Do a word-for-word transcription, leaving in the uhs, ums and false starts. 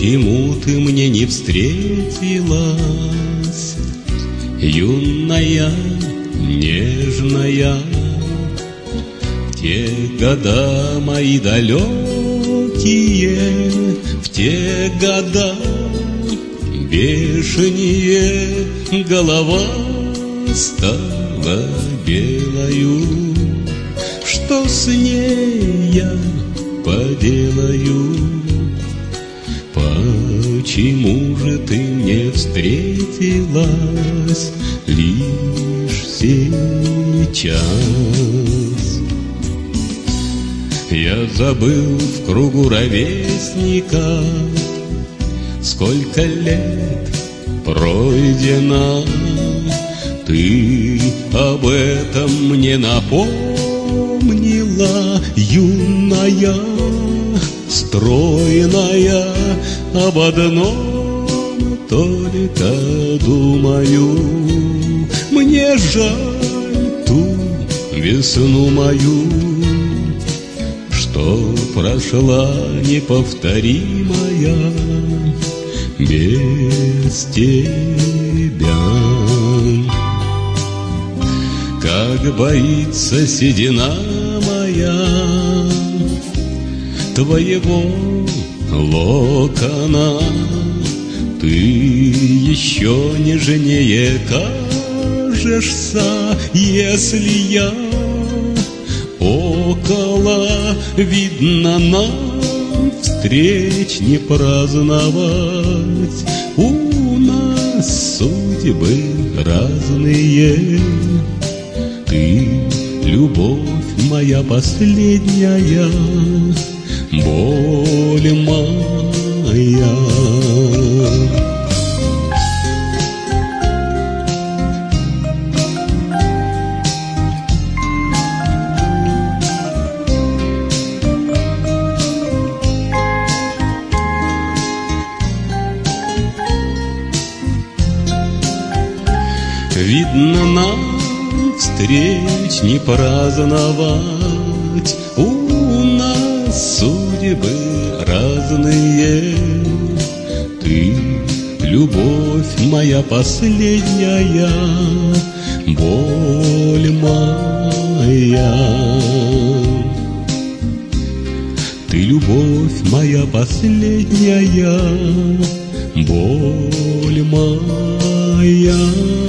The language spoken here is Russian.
Почему ты мне не встретилась, юная, нежная? В те года мои далекие, в те года бешенее голова стала белою. Что с ней я поделаю? Почему же ты мне встретилась лишь сейчас? Я забыл в кругу ровесника, сколько лет пройдено. Ты об этом мне напомнила, юная, стройная. Об одном только думаю: мне жаль ту весну мою, что прошла неповторимая без тебя. Как боится седина моя твоего локона, ты еще нежнее кажешься, если я около. Видно, нам встреч не праздновать, у нас судьбы разные. Ты, любовь моя последняя, боль моя. Видно, нам встреч не праздновать, у нас судьбы разные. Ты, любовь моя последняя, боль моя. Ты, любовь моя последняя, боль моя.